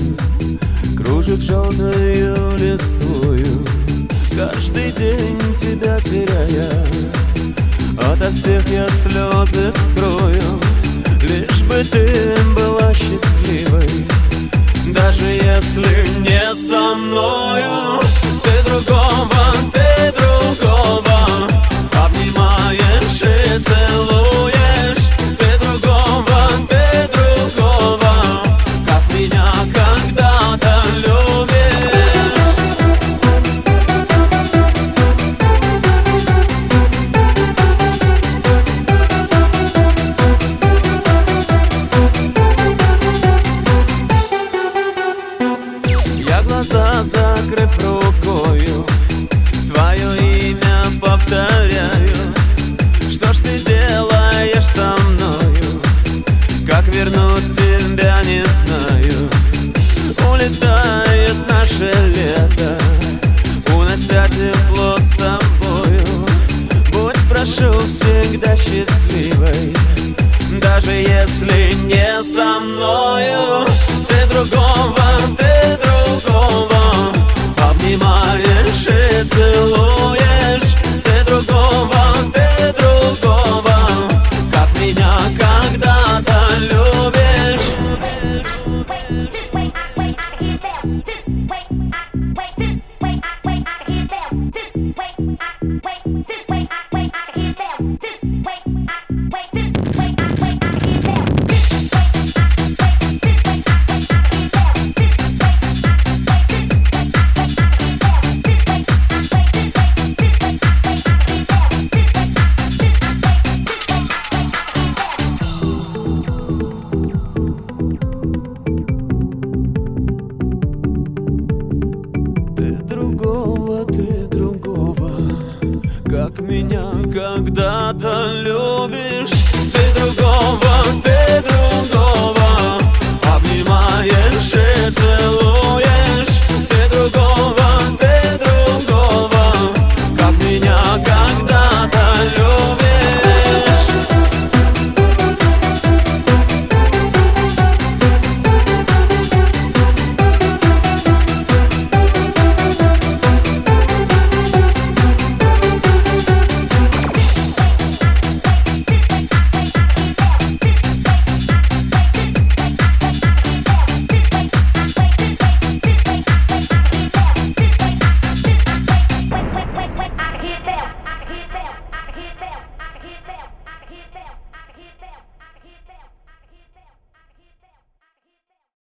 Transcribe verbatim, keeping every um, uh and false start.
кружит желтою листвою. Каждый день тебя теряя, ото всех я слезы скрою. Лишь бы ты была счастливой, даже если не со мною. Ты другого, ты другого обнимаешь и целуешь. Ты другого, ты другого, как меня когда-то любишь. Я глаза закрыв рукою, твое имя повторяю. Что ж ты делаешь со мною? Как вернуть тебя не знаю. Улетает наше лето, унося тепло с собою. Будь, прошу, всегда счастливой, даже если не со мною. Ты другого, ты другого обнимаешь и целуешь. Ты другого, ты другого, как меня когда-то любишь. Другого, ты другого, как меня когда-то любишь. Ты другого, ты другого обнимаешь и целуешь.